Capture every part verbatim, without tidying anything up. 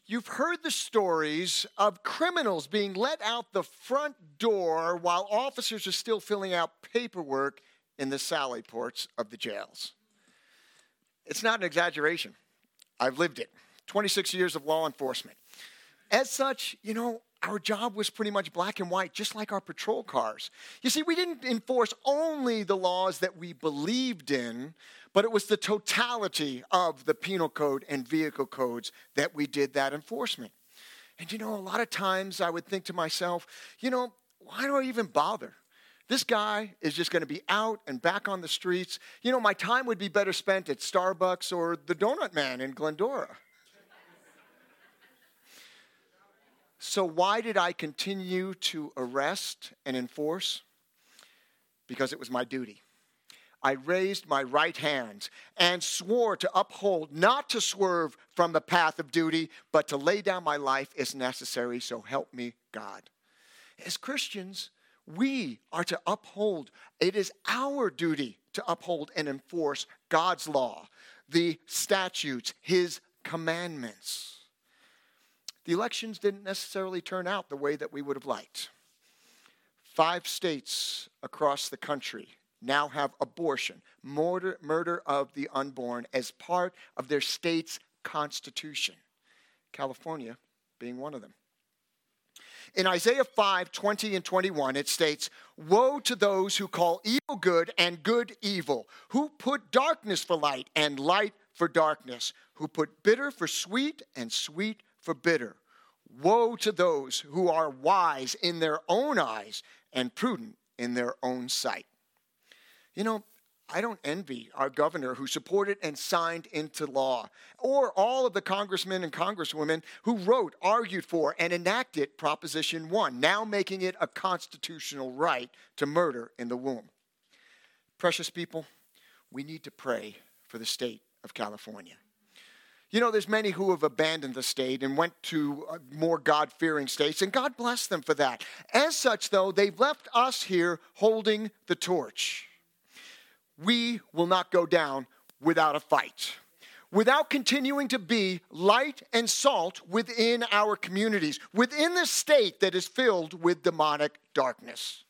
You've heard the stories of criminals being let out the front door while officers are still filling out paperwork in the sally ports of the jails. It's not an exaggeration. I've lived it. twenty-six years of law enforcement. As such, you know, our job was pretty much black and white, just like our patrol cars. You see, we didn't enforce only the laws that we believed in, but it was the totality of the penal code and vehicle codes that we did that enforcement. And you know, a lot of times I would think to myself, you know, why do I even bother? This guy is just going to be out and back on the streets. You know, my time would be better spent at Starbucks or the Donut Man in Glendora. So why did I continue to arrest and enforce? Because it was my duty. I raised my right hand and swore to uphold, not to swerve from the path of duty, but to lay down my life as necessary, so help me God. As Christians, we are to uphold. It is our duty to uphold and enforce God's law, the statutes, his commandments. The elections didn't necessarily turn out the way that we would have liked. Five states across the country now have abortion, murder, murder of the unborn, as part of their state's constitution. California being one of them. In Isaiah five, twenty and twenty-one, it states, "Woe to those who call evil good and good evil, who put darkness for light and light for darkness, who put bitter for sweet and sweet for bitter. Woe to those who are wise in their own eyes and prudent in their own sight." You know, I don't envy our governor who supported and signed into law, or all of the congressmen and congresswomen who wrote, argued for, and enacted Proposition one, now making it a constitutional right to murder in the womb. Precious people, we need to pray for the state of California. You know, there's many who have abandoned the state and went to more God-fearing states, and God bless them for that. As such, though, they've left us here holding the torch. We will not go down without a fight, without continuing to be light and salt within our communities, within the state that is filled with demonic darkness.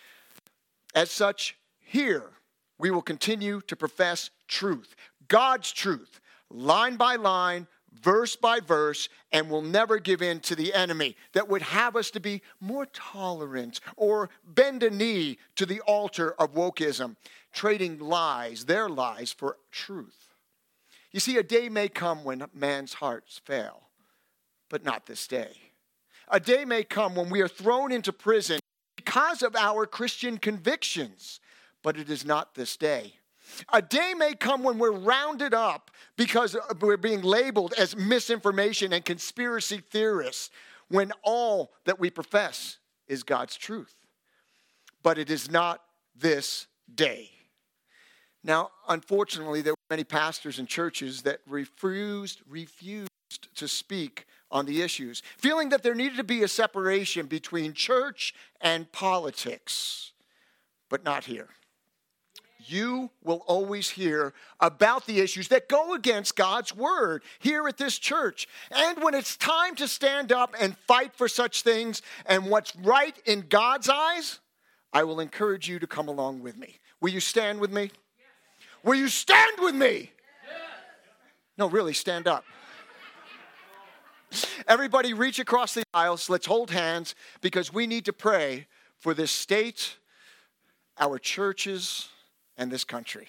As such, here we will continue to profess truth, God's truth, line by line, verse by verse, and will never give in to the enemy that would have us to be more tolerant or bend a knee to the altar of wokeism, trading lies, their lies, for truth. You see, a day may come when man's hearts fail, but not this day. A day may come when we are thrown into prison because of our Christian convictions, but it is not this day. A day may come when we're rounded up because we're being labeled as misinformation and conspiracy theorists, when all that we profess is God's truth. But it is not this day. Now, unfortunately, there were many pastors and churches that refused, refused to speak on the issues, feeling that there needed to be a separation between church and politics, but not here. You will always hear about the issues that go against God's word here at this church. And when it's time to stand up and fight for such things and what's right in God's eyes, I will encourage you to come along with me. Will you stand with me? Yes. Will you stand with me? Yes. No, really, stand up. Everybody reach across the aisles. Let's hold hands, because we need to pray for this state, our churches, and this country.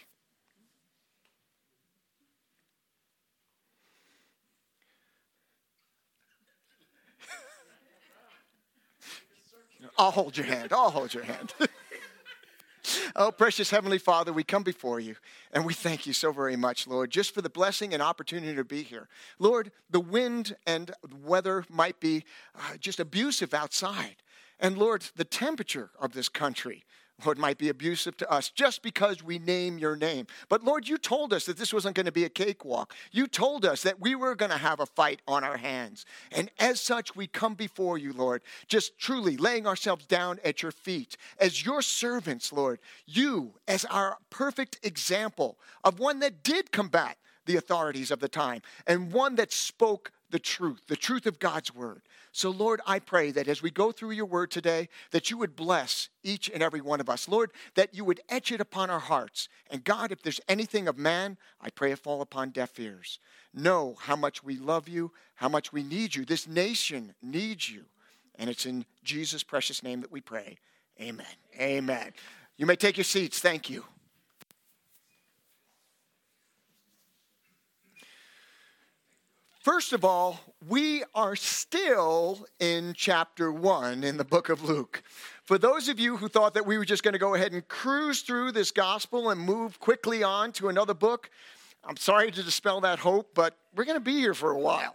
I'll hold your hand. I'll hold your hand. Oh, precious Heavenly Father, we come before you, and we thank you so very much, Lord, just for the blessing and opportunity to be here. Lord, the wind and weather might be uh, just abusive outside. And Lord, the temperature of this country, Lord, might be abusive to us just because we name your name. But Lord, you told us that this wasn't going to be a cakewalk. You told us that we were going to have a fight on our hands. And as such, we come before you, Lord, just truly laying ourselves down at your feet as your servants, Lord. You as our perfect example of one that did combat the authorities of the time, and one that spoke the truth, the truth of God's word. So, Lord, I pray that as we go through your word today, that you would bless each and every one of us. Lord, that you would etch it upon our hearts. And God, if there's anything of man, I pray it fall upon deaf ears. Know how much we love you, how much we need you. This nation needs you. And it's in Jesus' precious name that we pray. Amen. Amen. You may take your seats. Thank you. First of all, we are still in chapter one in the book of Luke. For those of you who thought that we were just going to go ahead and cruise through this gospel and move quickly on to another book, I'm sorry to dispel that hope, but we're going to be here for a while.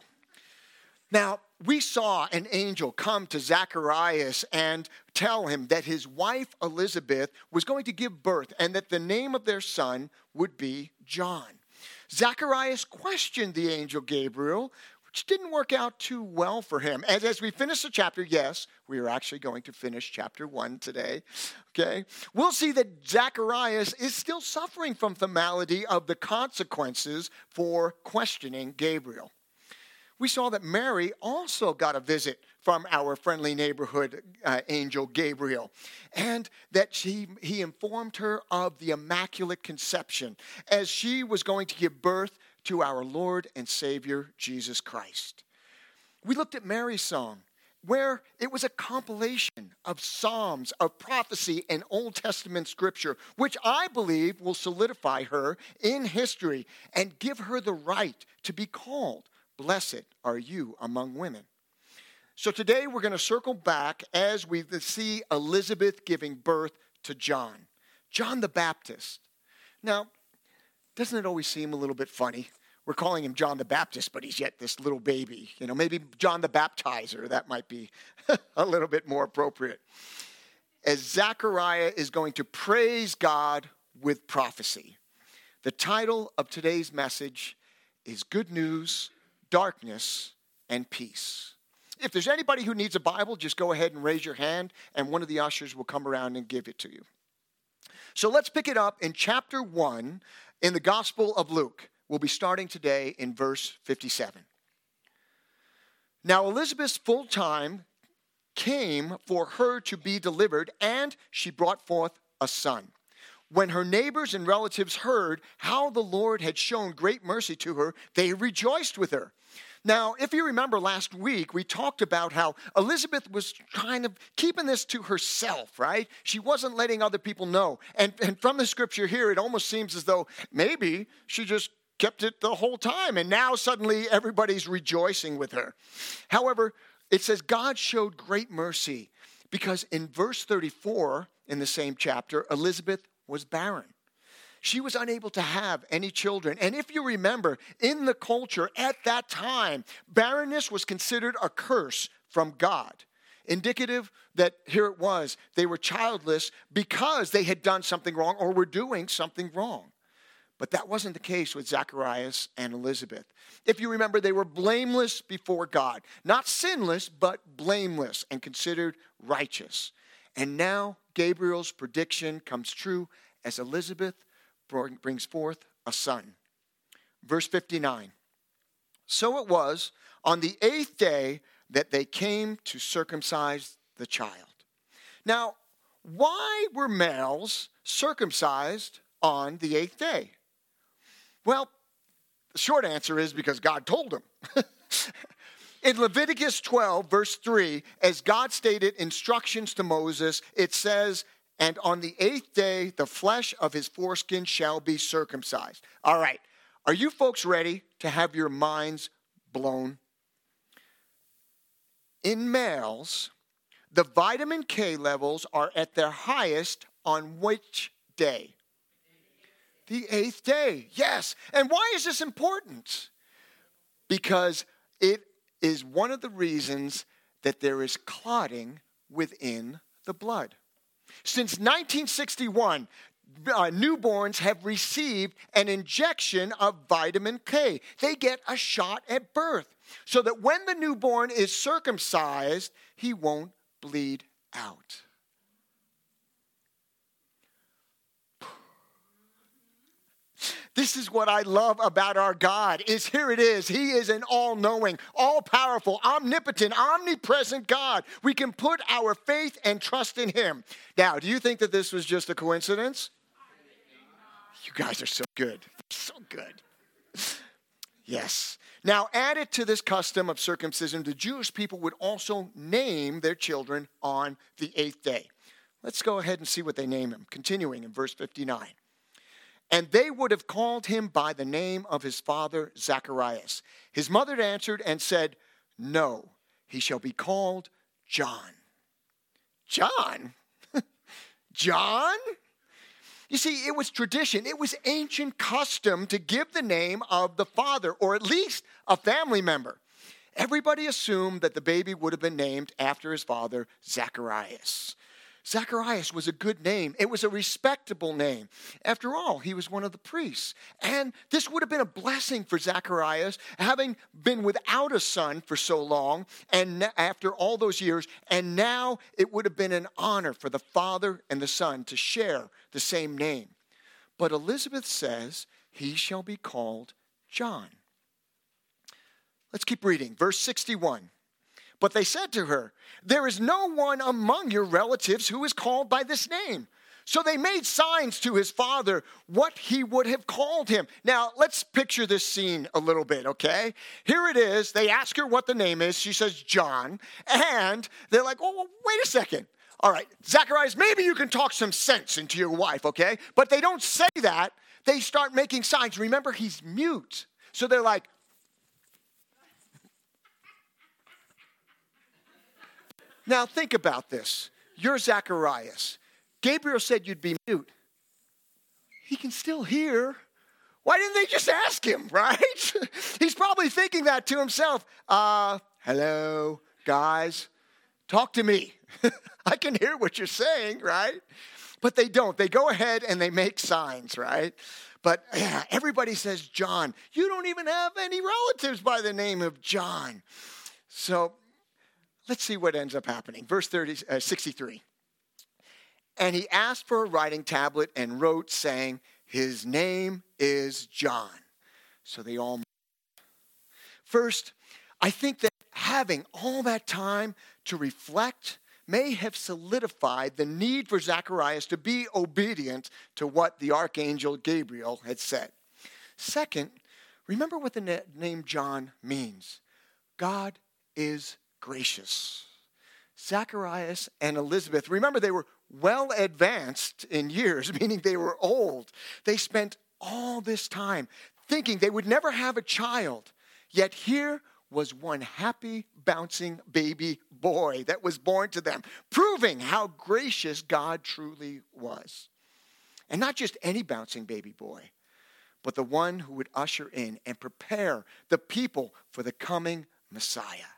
Now, we saw an angel come to Zacharias and tell him that his wife Elizabeth was going to give birth and that the name of their son would be John. Zacharias questioned the angel Gabriel, which didn't work out too well for him. And as we finish the chapter, yes, we are actually going to finish chapter one today, okay? We'll see that Zacharias is still suffering from the malady of the consequences for questioning Gabriel. We saw that Mary also got a visit from our friendly neighborhood uh, angel Gabriel, and that she, he informed her of the Immaculate Conception as she was going to give birth to our Lord and Savior, Jesus Christ. We looked at Mary's song, where it was a compilation of psalms, of prophecy, and Old Testament scripture, which I believe will solidify her in history and give her the right to be called blessed are you among women. So today we're going to circle back as we see Elizabeth giving birth to John, John the Baptist. Now, doesn't it always seem a little bit funny? We're calling him John the Baptist, but he's yet this little baby. You know, maybe John the Baptizer, that might be a little bit more appropriate. As Zechariah is going to praise God with prophecy. The title of today's message is Good News, Darkness, and Peace. If there's anybody who needs a Bible, just go ahead and raise your hand, and one of the ushers will come around and give it to you. So let's pick it up in chapter one in the Gospel of Luke. We'll be starting today in verse fifty-seven. Now Elizabeth's full time came for her to be delivered, and she brought forth a son. When her neighbors and relatives heard how the Lord had shown great mercy to her, they rejoiced with her. Now, if you remember last week, we talked about how Elizabeth was kind of keeping this to herself, right? She wasn't letting other people know. And, and from the scripture here, it almost seems as though maybe she just kept it the whole time. And now suddenly everybody's rejoicing with her. However, it says God showed great mercy because in verse thirty-four in the same chapter, Elizabeth was barren. She was unable to have any children. And if you remember, in the culture at that time, barrenness was considered a curse from God. Indicative that here it was, they were childless because they had done something wrong or were doing something wrong. But that wasn't the case with Zacharias and Elizabeth. If you remember, they were blameless before God. Not sinless, but blameless and considered righteous. And now Gabriel's prediction comes true as Elizabeth brings forth a son. Verse fifty-nine. So it was on the eighth day that they came to circumcise the child. Now, why were males circumcised on the eighth day? Well, the short answer is because God told them. In Leviticus twelve, verse three, as God stated instructions to Moses, it says, and on the eighth day, the flesh of his foreskin shall be circumcised. All right. Are you folks ready to have your minds blown? In males, the vitamin K levels are at their highest on which day? The eighth day. Yes. And why is this important? Because it is one of the reasons that there is clotting within the blood. Since nineteen sixty-one, uh, newborns have received an injection of vitamin K. They get a shot at birth so that when the newborn is circumcised, he won't bleed out. This is what I love about our God, is here it is. He is an all-knowing, all-powerful, omnipotent, omnipresent God. We can put our faith and trust in him. Now, do you think that this was just a coincidence? You guys are so good. So good. Yes. Now, added to this custom of circumcision, the Jewish people would also name their children on the eighth day. Let's go ahead and see what they name him. Continuing in verse fifty-nine. And they would have called him by the name of his father, Zacharias. His mother answered and said, no, he shall be called John. John? John? You see, it was tradition. It was ancient custom to give the name of the father, or at least a family member. Everybody assumed that the baby would have been named after his father, Zacharias. Zacharias was a good name. It was a respectable name. After all, he was one of the priests. And this would have been a blessing for Zacharias, having been without a son for so long, and after all those years, and now it would have been an honor for the father and the son to share the same name. But Elizabeth says, he shall be called John. Let's keep reading. Verse sixty-one. But they said to her, there is no one among your relatives who is called by this name. So they made signs to his father what he would have called him. Now, let's picture this scene a little bit, okay? Here it is. They ask her what the name is. She says, John. And they're like, oh, well, wait a second. All right, Zacharias, maybe you can talk some sense into your wife, okay? But they don't say that. They start making signs. Remember, he's mute. So they're like, now, think about this. You're Zacharias. Gabriel said you'd be mute. He can still hear. Why didn't they just ask him, right? He's probably thinking that to himself. Uh, hello, guys. Talk to me. I can hear what you're saying, right? But they don't. They go ahead and they make signs, right? But yeah, everybody says John. You don't even have any relatives by the name of John. So let's see what ends up happening. Verse thirty, uh, sixty-three. And he asked for a writing tablet and wrote, saying, his name is John. So they all. First, I think that having all that time to reflect may have solidified the need for Zacharias to be obedient to what the archangel Gabriel had said. Second, remember what the name John means. God is gracious. Zacharias and Elizabeth, remember they were well advanced in years, meaning they were old. They spent all this time thinking they would never have a child. Yet here was one happy, bouncing baby boy that was born to them, proving how gracious God truly was. And not just any bouncing baby boy, but the one who would usher in and prepare the people for the coming Messiah.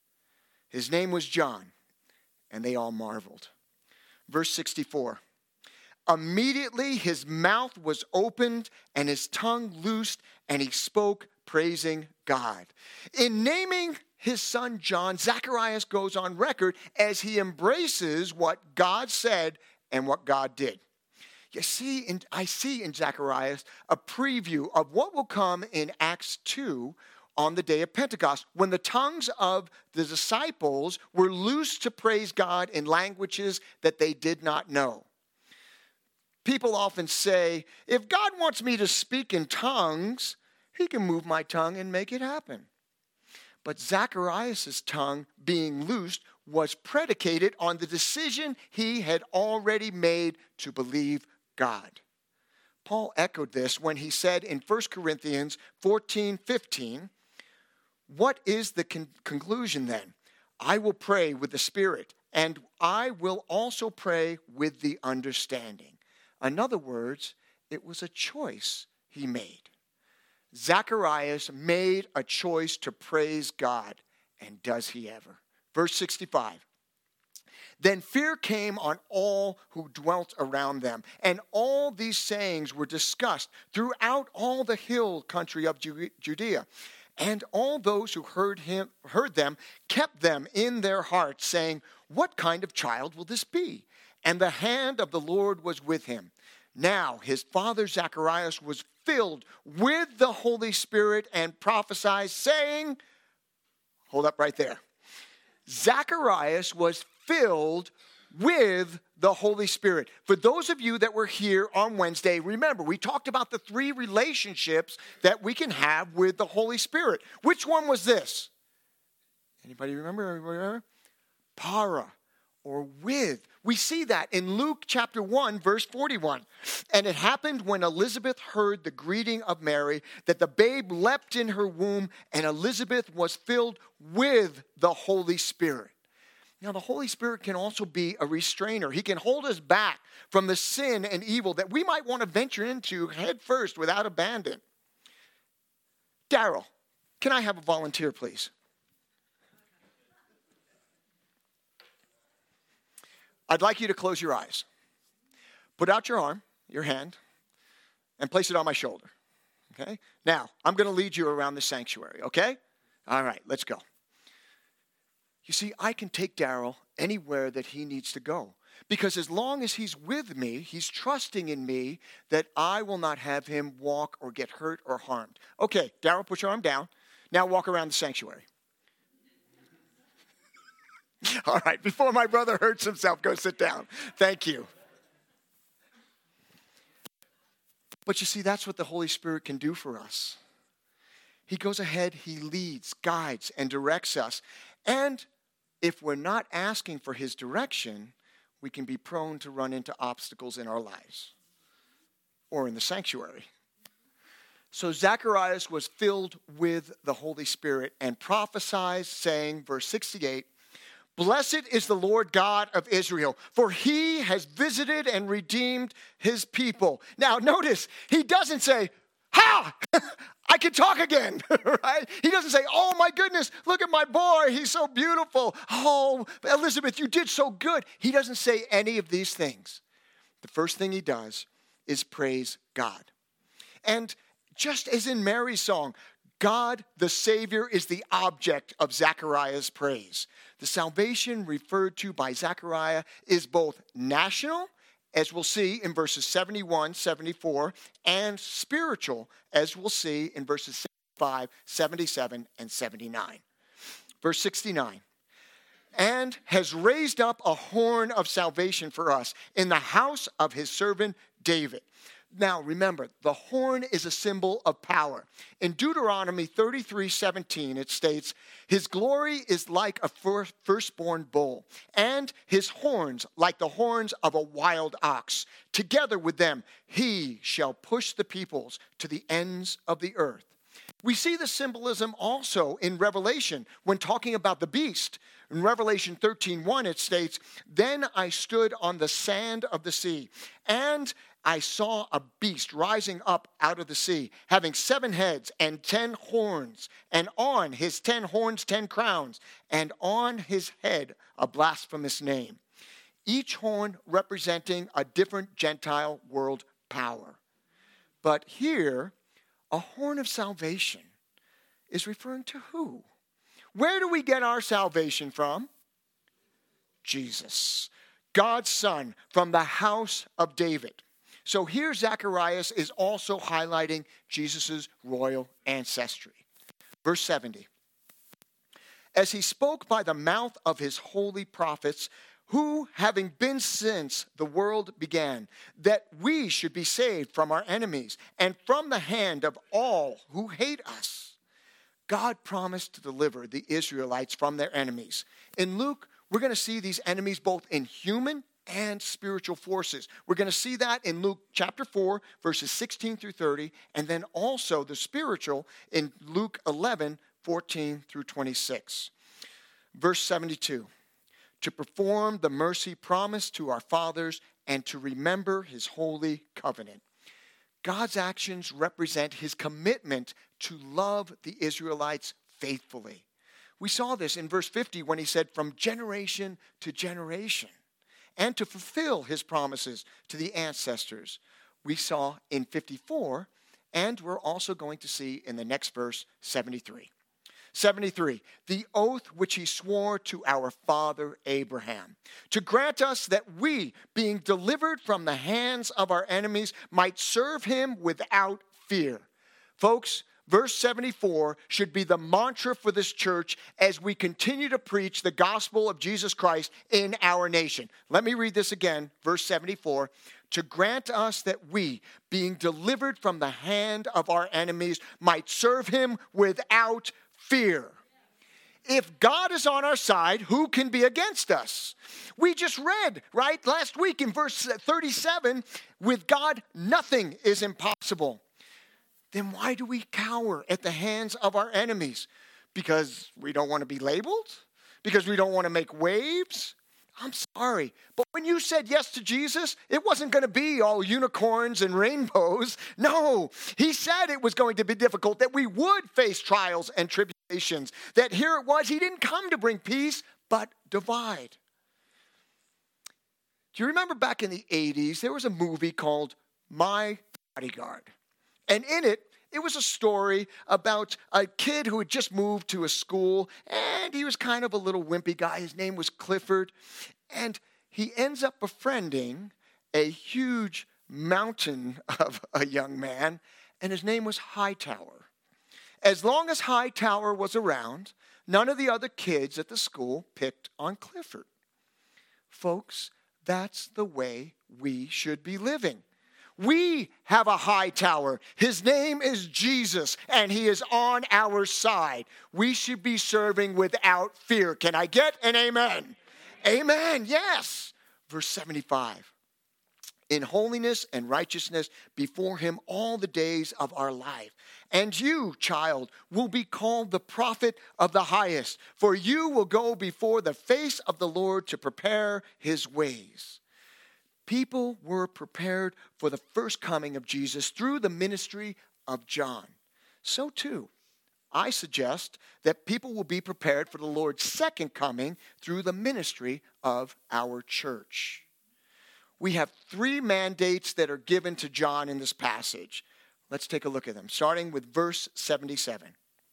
His name was John, and they all marveled. Verse sixty-four. Immediately his mouth was opened and his tongue loosed, and he spoke, praising God. In naming his son John, Zacharias goes on record as he embraces what God said and what God did. You see, in, I see in Zacharias a preview of what will come in Acts two on the day of Pentecost, when the tongues of the disciples were loosed to praise God in languages that they did not know. People often say, if God wants me to speak in tongues, he can move my tongue and make it happen. But Zacharias' tongue being loosed was predicated on the decision he had already made to believe God. Paul echoed this when he said in First Corinthians fourteen fifteen, what is the con- conclusion then? I will pray with the Spirit, and I will also pray with the understanding. In other words, it was a choice he made. Zacharias made a choice to praise God, and does he ever? Verse sixty-five. Then fear came on all who dwelt around them, and all these sayings were discussed throughout all the hill country of Judea. And all those who heard him, heard them kept them in their hearts, saying, what kind of child will this be? And the hand of the Lord was with him. Now his father Zacharias was filled with the Holy Spirit and prophesied, saying, hold up right there. Zacharias was filled with the Holy Spirit. For those of you that were here on Wednesday, remember, we talked about the three relationships that we can have with the Holy Spirit. Which one was this? Anybody remember? Anybody remember? Para, or with. We see that in Luke chapter one, verse forty-one. And it happened when Elizabeth heard the greeting of Mary that the babe leapt in her womb, and Elizabeth was filled with the Holy Spirit. Now, the Holy Spirit can also be a restrainer. He can hold us back from the sin and evil that we might want to venture into head first without abandon. Daryl, can I have a volunteer, please? I'd like you to close your eyes. Put out your arm, your hand, and place it on my shoulder. Okay? Now, I'm going to lead you around the sanctuary, okay? All right, let's go. You see, I can take Daryl anywhere that he needs to go. Because as long as he's with me, he's trusting in me that I will not have him walk or get hurt or harmed. Okay, Daryl, put your arm down. Now walk around the sanctuary. All right, before my brother hurts himself, go sit down. Thank you. But you see, that's what the Holy Spirit can do for us. He goes ahead, he leads, guides, and directs us. And if we're not asking for his direction, we can be prone to run into obstacles in our lives or in the sanctuary. So Zacharias was filled with the Holy Spirit and prophesied, saying, verse sixty-eight, blessed is the Lord God of Israel, for he has visited and redeemed his people. Now notice, he doesn't say, ha! I can talk again, right? He doesn't say, oh my goodness, look at my boy, he's so beautiful. Oh, Elizabeth, you did so good. He doesn't say any of these things. The first thing he does is praise God. And just as in Mary's song, God, the Savior, is the object of Zechariah's praise. The salvation referred to by Zechariah is both national, as we'll see in verses seventy-one, seventy-four, and spiritual, as we'll see in verses seventy-five, seventy-seven, and seventy-nine. Verse sixty-nine, and has raised up a horn of salvation for us in the house of his servant David. Now, remember, the horn is a symbol of power. In Deuteronomy thirty-three seventeen, it states, his glory is like a first, firstborn bull, and his horns like the horns of a wild ox. Together with them, he shall push the peoples to the ends of the earth. We see the symbolism also in Revelation when talking about the beast. In Revelation thirteen one, it states, then I stood on the sand of the sea, and I saw a beast rising up out of the sea, having seven heads and ten horns, and on his ten horns, ten crowns, and on his head a blasphemous name. Each horn representing a different Gentile world power. But here, a horn of salvation is referring to who? Where do we get our salvation from? Jesus, God's Son, from the house of David. So here Zacharias is also highlighting Jesus' royal ancestry. Verse seventy. As he spoke by the mouth of his holy prophets, who, having been since the world began, that we should be saved from our enemies and from the hand of all who hate us. God promised to deliver the Israelites from their enemies. In Luke, we're going to see these enemies both in human and spiritual forces. We're going to see that in Luke chapter four, verses sixteen through thirty, and then also the spiritual in Luke eleven, fourteen through twenty-six. Verse seventy-two, to perform the mercy promised to our fathers and to remember his holy covenant. God's actions represent his commitment to love the Israelites faithfully. We saw this in verse fifty when he said, from generation to generation. And to fulfill his promises to the ancestors. We saw in fifty-four, and we're also going to see in the next verse, seventy-three. seventy-three, the oath which he swore to our father Abraham, to grant us that we, being delivered from the hands of our enemies, might serve him without fear. Folks, verse seventy-four should be the mantra for this church as we continue to preach the gospel of Jesus Christ in our nation. Let me read this again, verse seventy-four. To grant us that we, being delivered from the hand of our enemies, might serve him without fear. If God is on our side, who can be against us? We just read, right, last week in verse thirty-seven, with God, nothing is impossible. Then why do we cower at the hands of our enemies? Because we don't want to be labeled? Because we don't want to make waves? I'm sorry, but when you said yes to Jesus, it wasn't going to be all unicorns and rainbows. No, he said it was going to be difficult, that we would face trials and tribulations, that here it was, he didn't come to bring peace, but divide. Do you remember back in the eighties, there was a movie called My Bodyguard, and in it, it was a story about a kid who had just moved to a school, and he was kind of a little wimpy guy. His name was Clifford, and he ends up befriending a huge mountain of a young man, and his name was Hightower. As long as Hightower was around, none of the other kids at the school picked on Clifford. Folks, that's the way we should be living. We have a high tower. His name is Jesus, and he is on our side. We should be serving without fear. Can I get an amen? Amen, yes. Verse seventy-five. In holiness and righteousness before him all the days of our life. And you, child, will be called the prophet of the highest, for you will go before the face of the Lord to prepare his ways. People were prepared for the first coming of Jesus through the ministry of John. So too, I suggest that people will be prepared for the Lord's second coming through the ministry of our church. We have three mandates that are given to John in this passage. Let's take a look at them, starting with verse seventy-seven.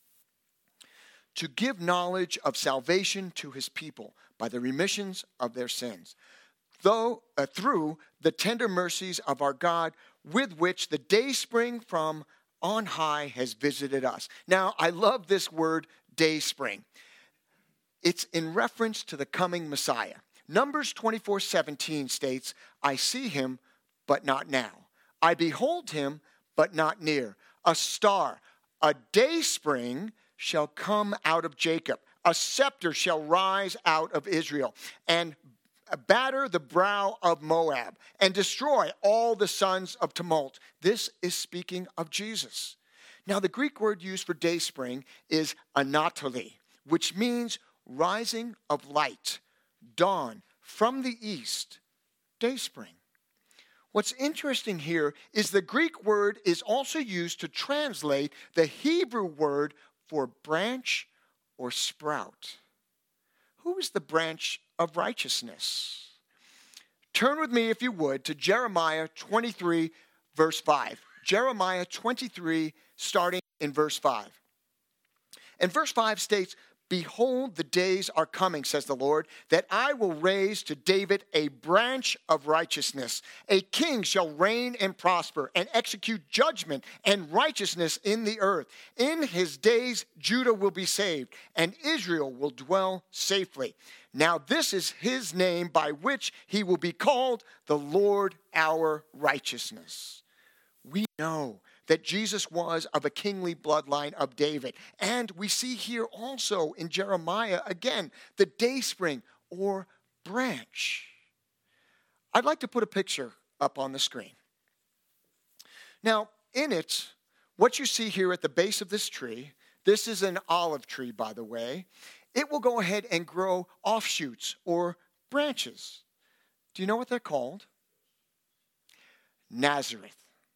To give knowledge of salvation to his people by the remissions of their sins, though uh, through the tender mercies of our God, with which the dayspring from on high has visited us. Now, I love this word, dayspring. It's in reference to the coming Messiah. Numbers twenty-four seventeen states, I see him, but not now. I behold him, but not near. A star, a dayspring shall come out of Jacob. A scepter shall rise out of Israel, and batter the brow of Moab, and destroy all the sons of tumult. This is speaking of Jesus. Now, the Greek word used for dayspring is anatoli, which means rising of light, dawn, from the east, dayspring. What's interesting here is the Greek word is also used to translate the Hebrew word for branch or sprout. Who is the branch of righteousness? Turn with me, if you would, to Jeremiah twenty-three, verse five. Jeremiah twenty-three, starting in verse five. And verse five states, behold, the days are coming, says the Lord, that I will raise to David a branch of righteousness. A king shall reign and prosper and execute judgment and righteousness in the earth. In his days, Judah will be saved and Israel will dwell safely. Now this is his name by which he will be called the Lord our righteousness. We know that Jesus was of a kingly bloodline of David. And we see here also in Jeremiah, again, the dayspring or branch. I'd like to put a picture up on the screen. Now, in it, what you see here at the base of this tree, this is an olive tree, by the way, it will go ahead and grow offshoots or branches. Do you know what they're called? Nazareth.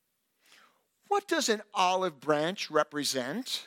What does an olive branch represent?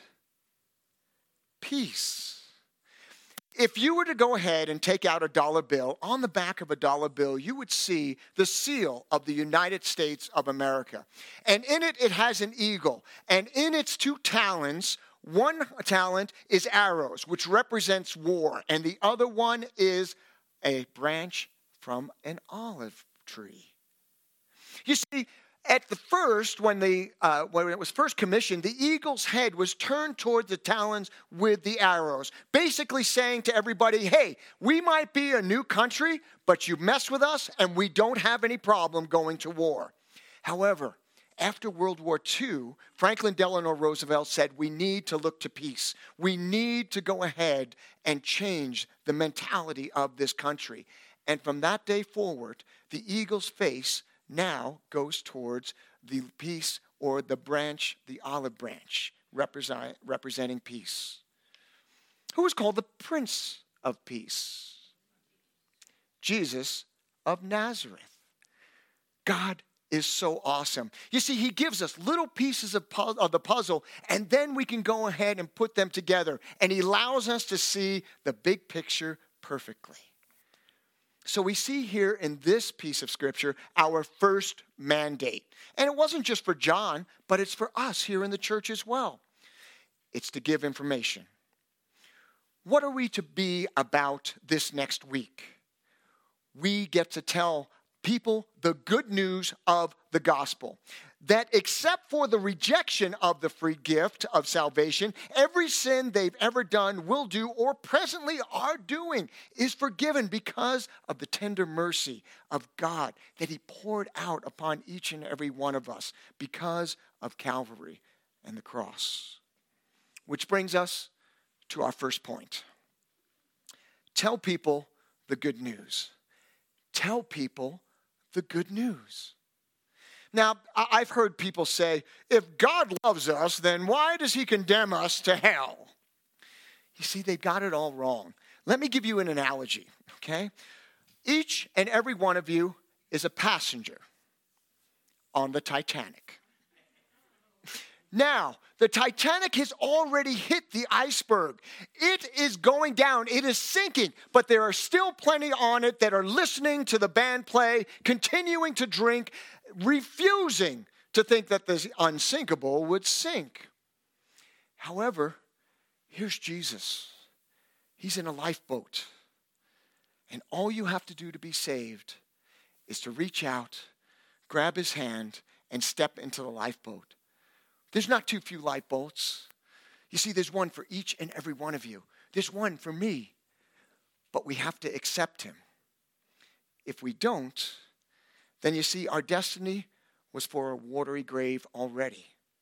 Peace. If you were to go ahead and take out a dollar bill, on the back of a dollar bill, you would see the seal of the United States of America. And in it, it has an eagle. And in its two talons, One talent is arrows, which represents war, and the other one is a branch from an olive tree. You see, at the first, when, the, uh, when it was first commissioned, the eagle's head was turned toward the talons with the arrows, basically saying to everybody, hey, we might be a new country, but you mess with us and we don't have any problem going to war. However, after World War Two, Franklin Delano Roosevelt said we need to look to peace. We need to go ahead and change the mentality of this country. And from that day forward, the eagle's face now goes towards the peace, or the branch, the olive branch, represent, representing peace. Who is called the Prince of Peace? Jesus of Nazareth. God is so awesome. You see, he gives us little pieces of, pu- of the puzzle, and then we can go ahead and put them together. And he allows us to see the big picture perfectly. So we see here in this piece of scripture our first mandate. And it wasn't just for John, but it's for us here in the church as well. It's to give information. What are we to be about this next week? We get to tell people the good news of the gospel. That except for the rejection of the free gift of salvation, every sin they've ever done, will do, or presently are doing is forgiven because of the tender mercy of God that he poured out upon each and every one of us because of Calvary and the cross. Which brings us to our first point. Tell people the good news. Tell people the good news. Now, I've heard people say, if God loves us, then why does he condemn us to hell? You see, they've got it all wrong. Let me give you an analogy, okay? Each and every one of you is a passenger on the Titanic. Now, the Titanic has already hit the iceberg. It is going down. It is sinking. But there are still plenty on it that are listening to the band play, continuing to drink, refusing to think that the unsinkable would sink. However, here's Jesus. He's in a lifeboat. And all you have to do to be saved is to reach out, grab his hand, and step into the lifeboat. There's not too few lifeboats. You see, there's one for each and every one of you. There's one for me. But we have to accept him. If we don't, then you see, our destiny was for a watery grave already.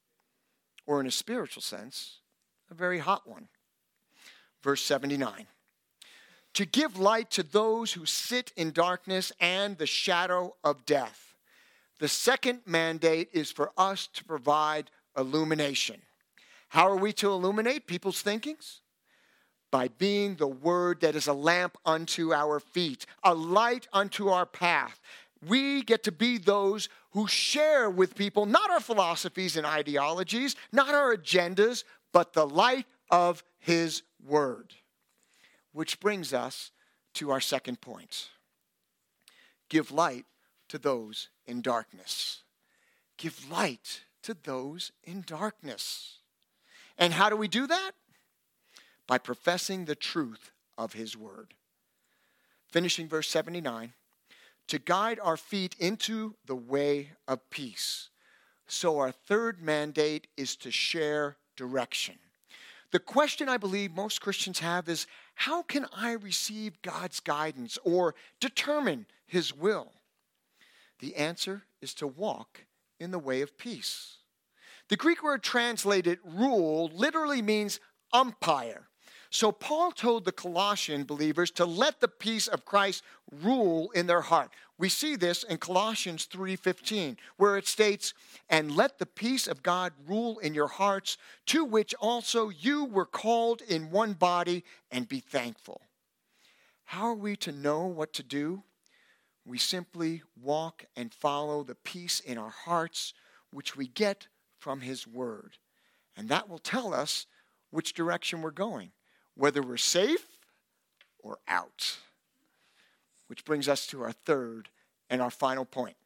Or in a spiritual sense, a very hot one. Verse seventy-nine. To give light to those who sit in darkness and the shadow of death. The second mandate is for us to provide illumination. How are we to illuminate people's thinkings? By being the word that is a lamp unto our feet, a light unto our path. We get to be those who share with people not our philosophies and ideologies, not our agendas, but the light of his word. Which brings us to our second point. Give light to those in darkness. Give light to those in darkness. And how do we do that? By professing the truth of his word. Finishing verse seventy-nine. To guide our feet into the way of peace. So our third mandate is to share direction. The question I believe most Christians have is, how can I receive God's guidance or determine his will? The answer is to walk in the way of peace. The Greek word translated rule literally means umpire. So Paul told the Colossian believers to let the peace of Christ rule in their heart. We see this in Colossians three fifteen, where it states, and let the peace of God rule in your hearts, to which also you were called in one body, and be thankful. How are we to know what to do? We simply walk and follow the peace in our hearts, which we get from his word. And that will tell us which direction we're going, whether we're safe or out. Which brings us to our third and our final point.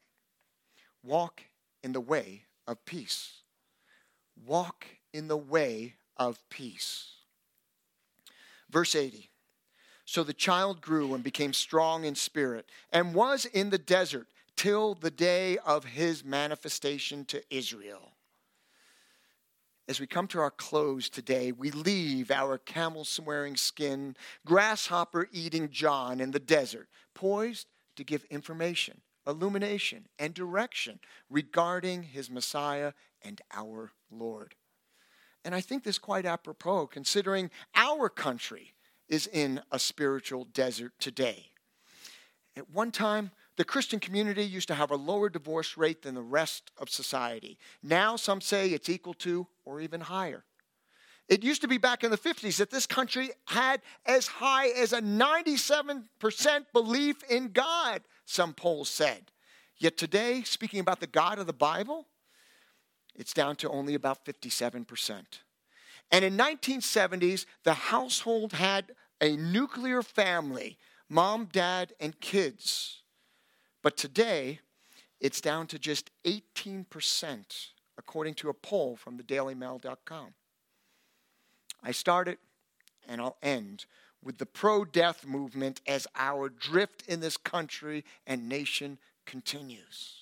Walk in the way of peace. Walk in the way of peace. Verse eighty. So the child grew and became strong in spirit and was in the desert till the day of his manifestation to Israel. As we come to our close today, we leave our camel-swearing skin, grasshopper-eating John in the desert, poised to give information, illumination, and direction regarding his Messiah and our Lord. And I think this is quite apropos, considering our country is in a spiritual desert today. At one time, the Christian community used to have a lower divorce rate than the rest of society. Now some say it's equal to or even higher. It used to be back in the fifties that this country had as high as a ninety-seven percent belief in God, some polls said. Yet today, speaking about the God of the Bible, it's down to only about fifty-seven percent. And in nineteen seventies, the household had a nuclear family, mom, dad, and kids. But today, it's down to just eighteen percent, according to a poll from the daily mail dot com. I started, and I'll end, with the pro-death movement as our drift in this country and nation continues.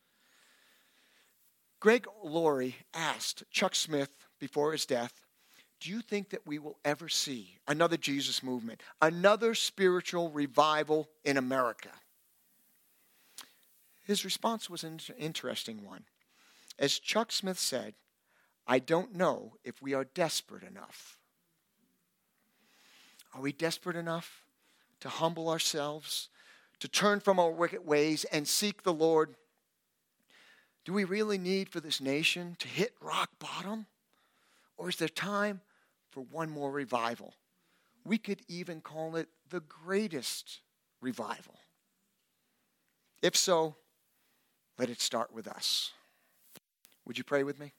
Greg Laurie asked Chuck Smith before his death, do you think that we will ever see another Jesus movement, another spiritual revival in America? His response was an interesting one. As Chuck Smith said, I don't know if we are desperate enough. Are we desperate enough to humble ourselves, to turn from our wicked ways and seek the Lord? Do we really need for this nation to hit rock bottom? Or is there time for one more revival? We could even call it the greatest revival. If so, let it start with us. Would you pray with me?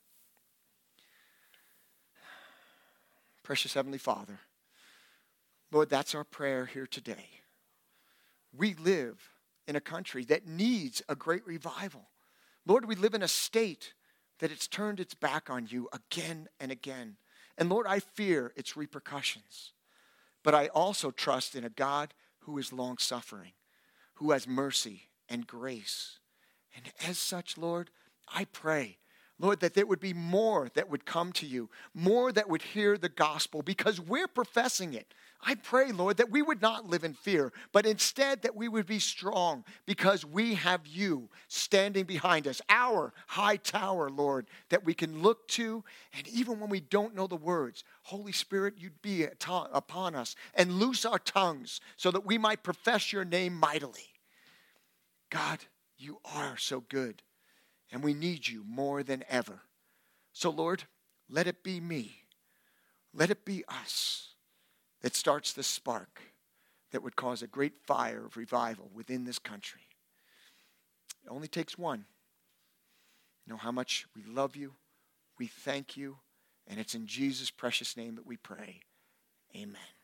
Precious Heavenly Father, Lord, that's our prayer here today. We live in a country that needs a great revival. Lord, we live in a state that it's turned its back on you again and again. And Lord, I fear its repercussions. But I also trust in a God who is long-suffering, who has mercy and grace. And as such, Lord, I pray, Lord, that there would be more that would come to you, more that would hear the gospel because we're professing it. I pray, Lord, that we would not live in fear, but instead that we would be strong because we have you standing behind us, our high tower, Lord, that we can look to. And even when we don't know the words, Holy Spirit, you'd be upon us and loose our tongues so that we might profess your name mightily. God, you are so good, and we need you more than ever. So, Lord, let it be me. Let it be us that starts the spark that would cause a great fire of revival within this country. It only takes one. You know how much we love you, we thank you, and it's in Jesus' precious name that we pray. Amen.